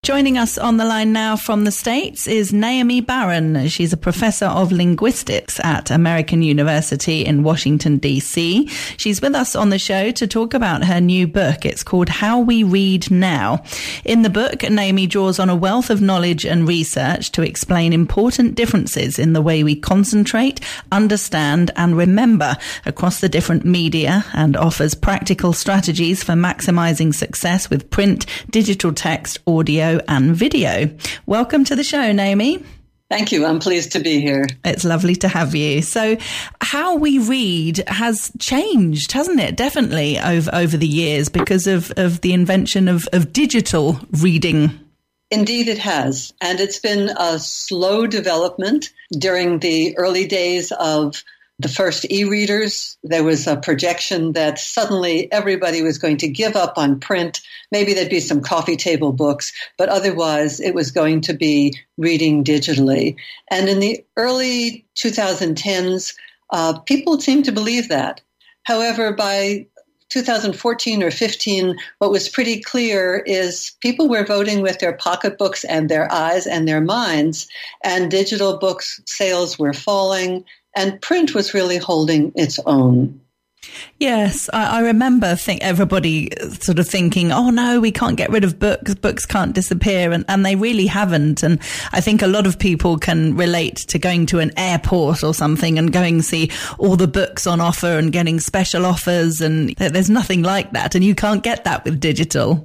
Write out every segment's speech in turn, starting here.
Joining us on the line now from the States is Naomi Barron. She's a professor of linguistics at American University in Washington, D.C. She's with us on the show to talk about her new book. It's called How We Read Now. In the book, Naomi draws on a wealth of knowledge and research to explain important differences in the way we concentrate, understand, and remember across the different media, and offers practical strategies for maximizing success with print, digital text, audio, and video. Welcome to the show, Naomi. Thank you. I'm pleased to be here. It's lovely to have you. So how we read has changed, hasn't it? Definitely over the years because of the invention of digital reading. Indeed, it has. And it's been a slow development. During the early days of the first e-readers, there was a projection that suddenly everybody was going to give up on print. Maybe there'd be some coffee table books, but otherwise it was going to be reading digitally. And in the early 2010s, people seemed to believe that. However, by 2014 or 15, what was pretty clear is people were voting with their pocketbooks and their eyes and their minds, and digital books sales were falling, and print was really holding its own. Yes, I remember everybody sort of thinking, oh no, we can't get rid of books, books can't disappear, and they really haven't. And I think a lot of people can relate to going to an airport or something and going to see all the books on offer and getting special offers, and there's nothing like that, and you can't get that with digital.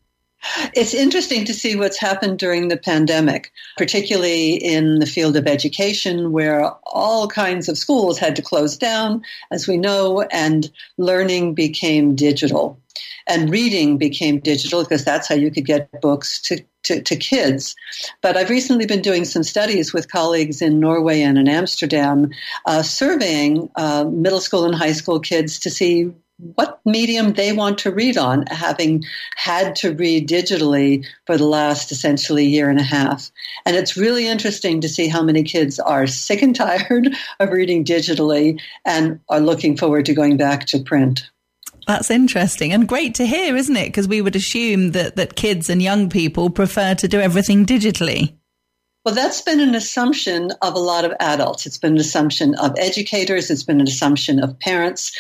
It's interesting to see what's happened during the pandemic, particularly in the field of education, where all kinds of schools had to close down, as we know, and learning became digital. And reading became digital because that's how you could get books to kids. But I've recently been doing some studies with colleagues in Norway and in Amsterdam, surveying middle school and high school kids to see what medium they want to read on, having had to read digitally for the last essentially year and a half. And it's really interesting to see how many kids are sick and tired of reading digitally and are looking forward to going back to print. That's interesting and great to hear, isn't it? Because we would assume that kids and young people prefer to do everything digitally. Well, that's been an assumption of a lot of adults. It's been an assumption of educators. It's been an assumption of parents.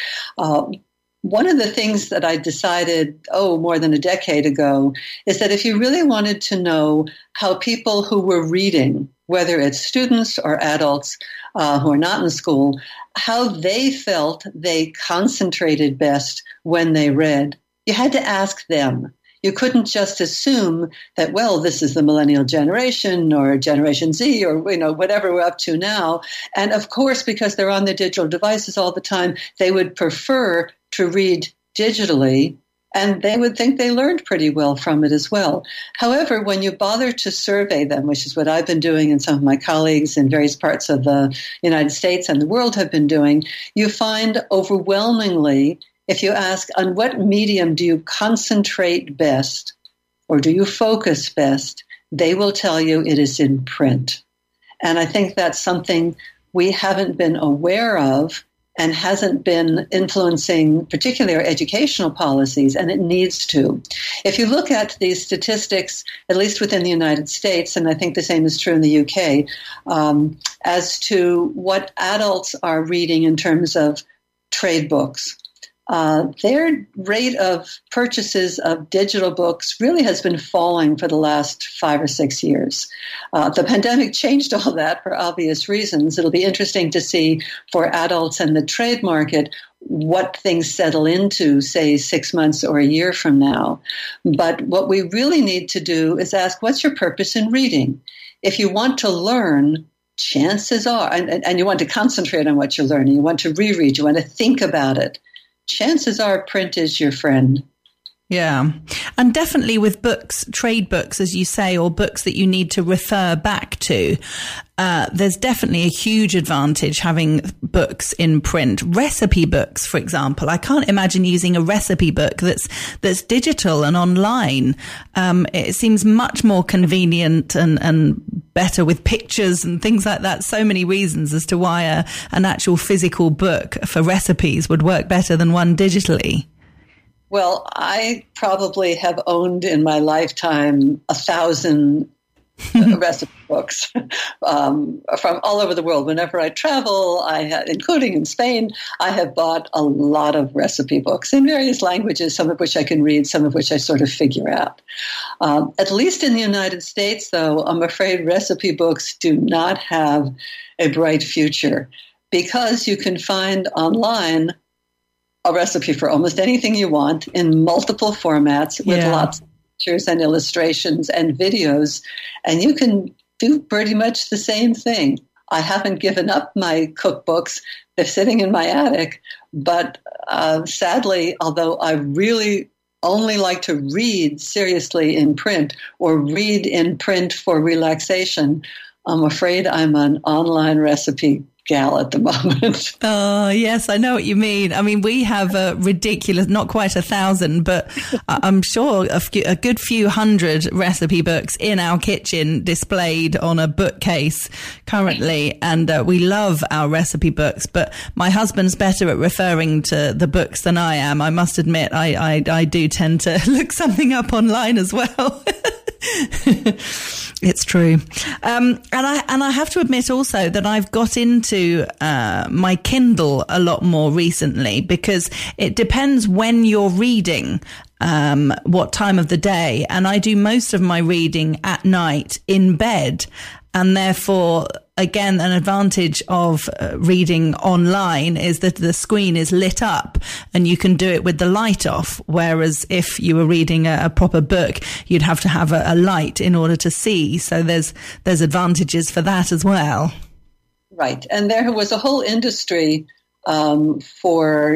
One of the things that I decided, more than a decade ago, is that if you really wanted to know how people who were reading, whether it's students or adults who are not in school, how they felt they concentrated best when they read, you had to ask them. You couldn't just assume that, well, this is the millennial generation or Generation Z or, whatever we're up to now. And of course, because they're on their digital devices all the time, they would prefer to read digitally, and they would think they learned pretty well from it as well. However, when you bother to survey them, which is what I've been doing and some of my colleagues in various parts of the United States and the world have been doing, you find overwhelmingly, if you ask, on what medium do you concentrate best or do you focus best, they will tell you it is in print. And I think that's something we haven't been aware of and hasn't been influencing particularly our educational policies, and it needs to. If you look at these statistics, at least within the United States, and I think the same is true in the UK, as to what adults are reading in terms of trade books, their rate of purchases of digital books really has been falling for the last 5 or 6 years. The pandemic changed all that for obvious reasons. It'll be interesting to see for adults and the trade market what things settle into, say, 6 months or a year from now. But what we really need to do is ask, what's your purpose in reading? If you want to learn, chances are, and you want to concentrate on what you're learning, you want to reread, you want to think about it, chances are print is your friend. Yeah. And definitely with books, trade books, as you say, or books that you need to refer back to, there's definitely a huge advantage having books in print. Recipe books, for example. I can't imagine using a recipe book that's digital and online. It seems much more convenient and better with pictures and things like that. So many reasons as to why an actual physical book for recipes would work better than one digitally. Well, I probably have owned in my lifetime 1,000 recipe books from all over the world. Whenever I travel, including in Spain, I have bought a lot of recipe books in various languages, some of which I can read, some of which I sort of figure out. At least in the United States, though, I'm afraid recipe books do not have a bright future, because you can find online a recipe for almost anything you want in multiple formats with lots of pictures and illustrations and videos, and you can do pretty much the same thing. I haven't given up my cookbooks. They're sitting in my attic, but sadly, although I really only like to read seriously in print or read in print for relaxation, I'm afraid I'm an online recipe gal at the moment. Oh, yes, I know what you mean. I mean, we have a ridiculous, not quite 1,000, but I'm sure a good few hundred recipe books in our kitchen displayed on a bookcase currently. And we love our recipe books, but my husband's better at referring to the books than I am. I must admit, I do tend to look something up online as well. It's true. And I have to admit also that I've got into my Kindle a lot more recently, because it depends when you're reading, what time of the day. And I do most of my reading at night in bed. And therefore, again, an advantage of reading online is that the screen is lit up and you can do it with the light off. Whereas if you were reading a proper book, you'd have to have a light in order to see. So there's advantages for that as well. Right. And there was a whole industry for,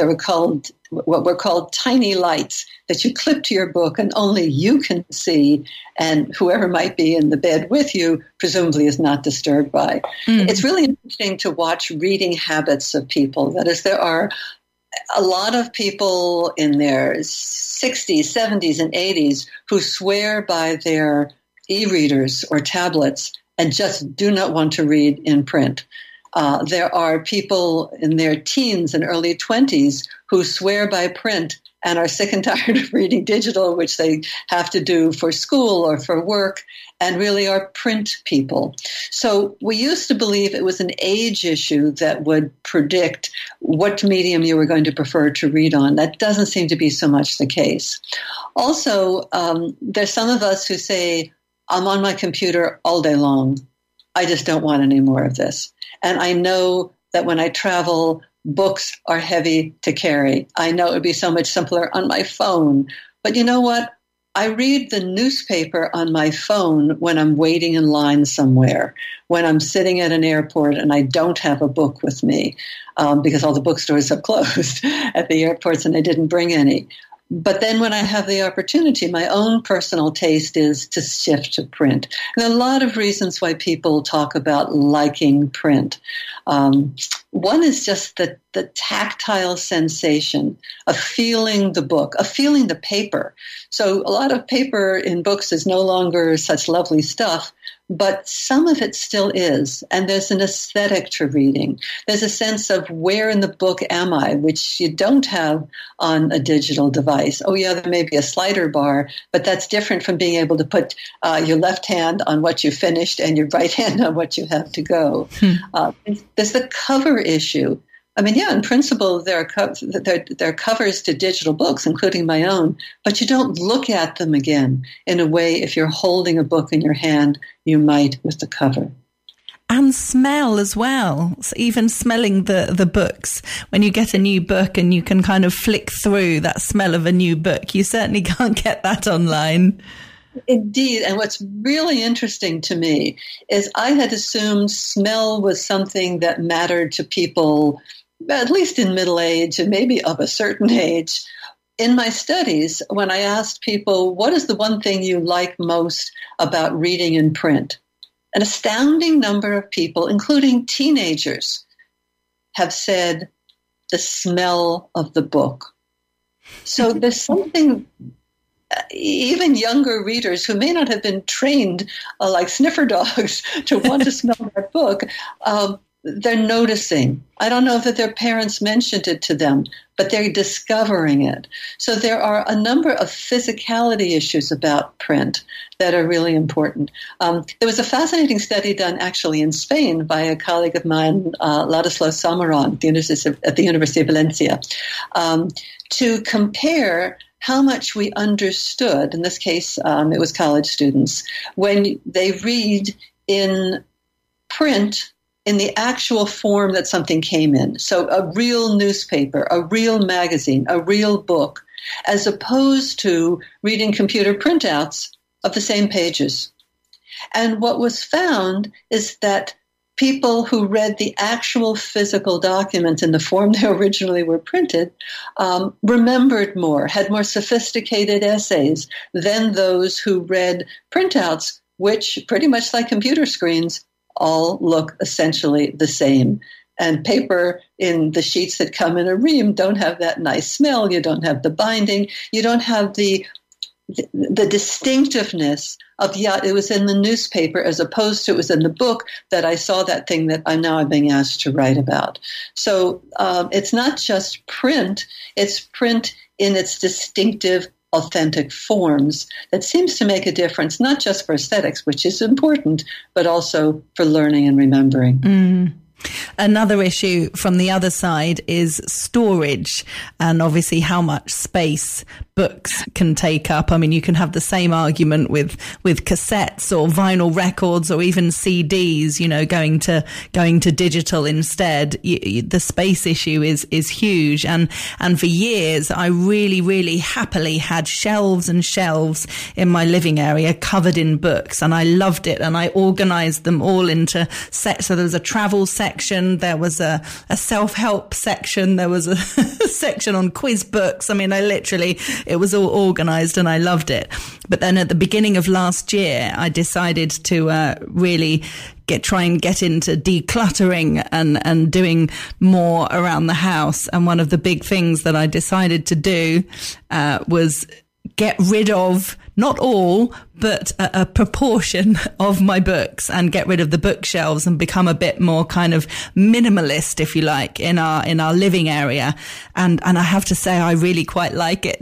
what were called tiny lights that you clip to your book and only you can see, and whoever might be in the bed with you presumably is not disturbed by. It's really interesting to watch reading habits of people. That is, there are a lot of people in their 60s, 70s, and 80s who swear by their e-readers or tablets and just do not want to read in print. There are people in their teens and early 20s who swear by print and are sick and tired of reading digital, which they have to do for school or for work, and really are print people. So we used to believe it was an age issue that would predict what medium you were going to prefer to read on. That doesn't seem to be so much the case. Also, there's some of us who say, I'm on my computer all day long. I just don't want any more of this. And I know that when I travel, books are heavy to carry. I know it would be so much simpler on my phone. But you know what? I read the newspaper on my phone when I'm waiting in line somewhere, when I'm sitting at an airport and I don't have a book with me, because all the bookstores have closed at the airports and I didn't bring any. But then when I have the opportunity, my own personal taste is to shift to print. And there are a lot of reasons why people talk about liking print. One is just the tactile sensation of feeling the book, of feeling the paper. So a lot of paper in books is no longer such lovely stuff, but some of it still is. And there's an aesthetic to reading. There's a sense of where in the book am I, which you don't have on a digital device. Oh, yeah, there may be a slider bar, but that's different from being able to put your left hand on what you finished and your right hand on what you have to go. There's the cover issue. I mean, yeah, in principle, there are covers to digital books, including my own, but you don't look at them again in a way, if you're holding a book in your hand, you might with the cover. And smell as well. So even smelling the books. When you get a new book and you can kind of flick through that smell of a new book, you certainly can't get that online. Indeed. And what's really interesting to me is I had assumed smell was something that mattered to people, at least in middle age and maybe of a certain age. In my studies, when I asked people, what is the one thing you like most about reading in print? An astounding number of people, including teenagers, have said the smell of the book. So there's something, even younger readers who may not have been trained like sniffer dogs to want to smell that book, they're noticing. I don't know that their parents mentioned it to them, but they're discovering it. So there are a number of physicality issues about print that are really important. There was a fascinating study done actually in Spain by a colleague of mine, Ladislau Samaron, at the University of Valencia, to compare how much we understood, in this case it was college students, when they read in print in the actual form that something came in. So a real newspaper, a real magazine, a real book, as opposed to reading computer printouts of the same pages. And what was found is that people who read the actual physical documents in the form they originally were printed remembered more, had more sophisticated essays than those who read printouts, which, pretty much like computer screens, all look essentially the same. And paper in the sheets that come in a ream don't have that nice smell. You don't have the binding. You don't have the distinctiveness of, it was in the newspaper as opposed to it was in the book that I saw that thing that I'm being asked to write about. So it's not just print, it's print in its distinctive, authentic forms that seems to make a difference, not just for aesthetics, which is important, but also for learning and remembering. Mm. Another issue from the other side is storage, and obviously how much space books can take up. I mean, you can have the same argument with cassettes or vinyl records or even CDs, going to digital instead. The space issue is huge. And for years, I really, really happily had shelves and shelves in my living area covered in books, and I loved it. And I organized them all into sets. So there was a travel section, there was a self-help section, there was a section on quiz books. I mean, it was all organized and I loved it. But then at the beginning of last year, I decided to really try and get into decluttering and doing more around the house. And one of the big things that I decided to do was get rid of, not all, but a proportion of my books, and get rid of the bookshelves and become a bit more kind of minimalist, if you like, in our living area. And I have to say, I really quite like it.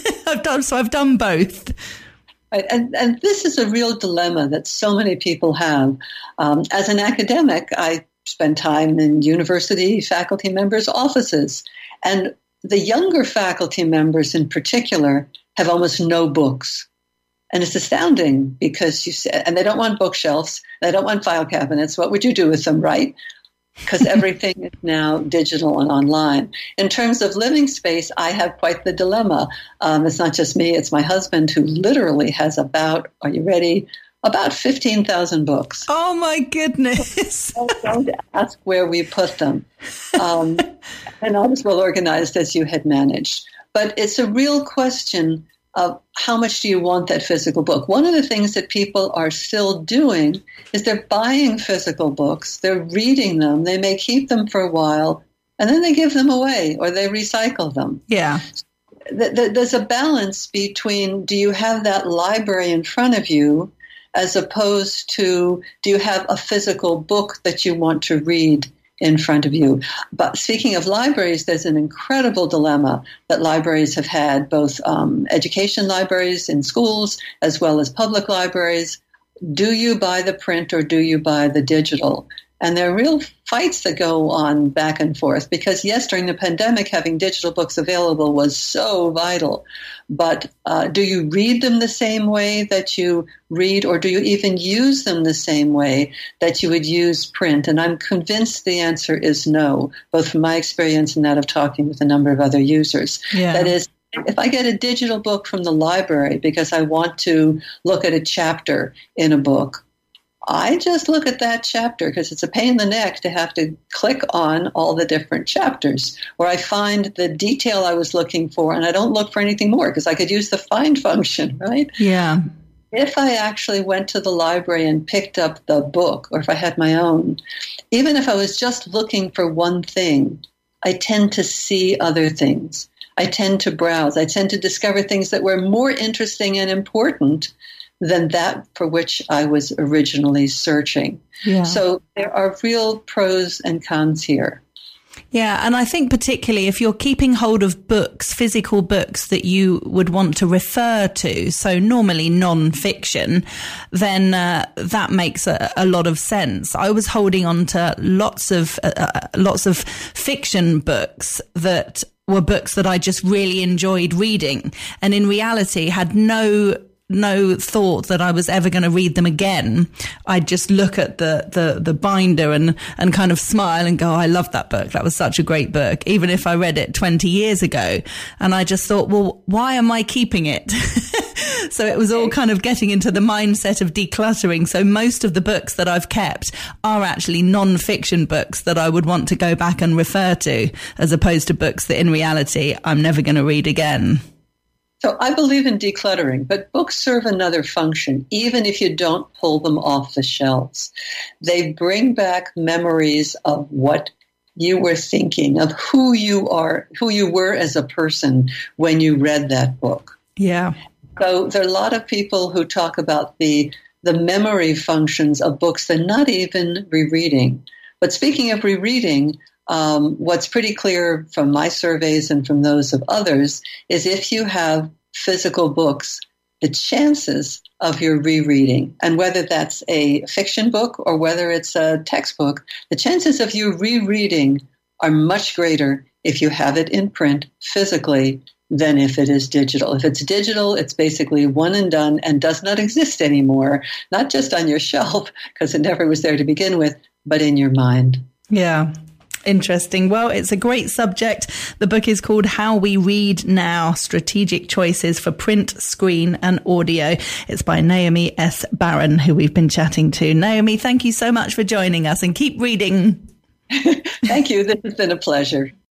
I've done both. Right. And this is a real dilemma that so many people have. As an academic, I spend time in university faculty members' offices, and the younger faculty members in particular have almost no books. And it's astounding because and they don't want bookshelves, they don't want file cabinets. What would you do with them, right? Because everything is now digital and online. In terms of living space, I have quite the dilemma. It's not just me, it's my husband, who literally has about 15,000 books. Oh my goodness. Don't ask where we put them. And not as well organized as you had managed. But it's a real question of how much do you want that physical book? One of the things that people are still doing is they're buying physical books, they're reading them, they may keep them for a while, and then they give them away or they recycle them. Yeah. There's a balance between, do you have that library in front of you, as opposed to, do you have a physical book that you want to read in front of you? But speaking of libraries, there's an incredible dilemma that libraries have had, both education libraries in schools as well as public libraries. Do you buy the print or do you buy the digital? And there are real fights that go on back and forth because, yes, during the pandemic, having digital books available was so vital. But do you read them the same way that you read, or do you even use them the same way that you would use print? And I'm convinced the answer is no, both from my experience and that of talking with a number of other users. Yeah. That is, if I get a digital book from the library because I want to look at a chapter in a book, I just look at that chapter because it's a pain in the neck to have to click on all the different chapters, where I find the detail I was looking for and I don't look for anything more because I could use the find function, right? Yeah. If I actually went to the library and picked up the book, or if I had my own, even if I was just looking for one thing, I tend to see other things. I tend to browse. I tend to discover things that were more interesting and important than that for which I was originally searching. Yeah. So there are real pros and cons here. Yeah, and I think particularly if you're keeping hold of books, physical books that you would want to refer to, so normally non-fiction, then that makes a lot of sense. I was holding on to lots of fiction books that were books that I just really enjoyed reading, and in reality had no thought that I was ever going to read them again. I'd just look at the binder and kind of smile and go, I love that book. That was such a great book, even if I read it 20 years ago. And I just thought, well, why am I keeping it? So it was all kind of getting into the mindset of decluttering. So most of the books that I've kept are actually non-fiction books that I would want to go back and refer to, as opposed to books that in reality I'm never going to read again. So I believe in decluttering, but books serve another function, even if you don't pull them off the shelves. They bring back memories of what you were thinking, of who you were as a person when you read that book. Yeah. So there are a lot of people who talk about the memory functions of books they're not even rereading. But speaking of rereading, what's pretty clear from my surveys and from those of others is if you have physical books, the chances of your rereading, and whether that's a fiction book or whether it's a textbook, the chances of you rereading are much greater if you have it in print physically than if it is digital. If it's digital, it's basically one and done and does not exist anymore, not just on your shelf because it never was there to begin with, but in your mind. Yeah. Interesting. Well, it's a great subject. The book is called How We Read Now, Strategic Choices for Print, Screen and Audio. It's by Naomi S. Barron, who we've been chatting to. Naomi, thank you so much for joining us, and keep reading. Thank you. This has been a pleasure.